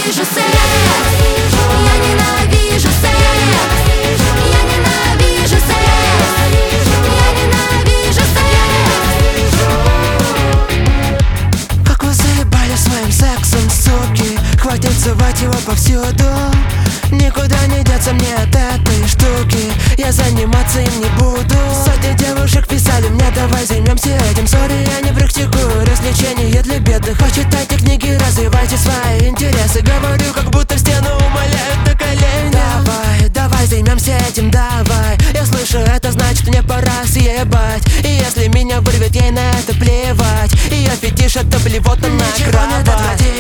ненавижу секс. Я ненавижу секс. Я ненавижу секс. Я ненавижу секс. Как вы заебали своим сексом, суки. Хватит сувать его повсюду. Никуда не деться мне от этой штуки. Я заниматься им не буду. Сотни девушек писали мне: давай займемся этим. Сори, я не практикую развлечения для бедных. А читайте книги, развивайте свои интересы. Говорю, как будто в стену умоляют на коленях. Давай, давай займемся этим, давай. Я слышу, это значит, мне пора съебать. И если меня вырвет, ей на это плевать. Ее фетиш — это блевотно на кровать.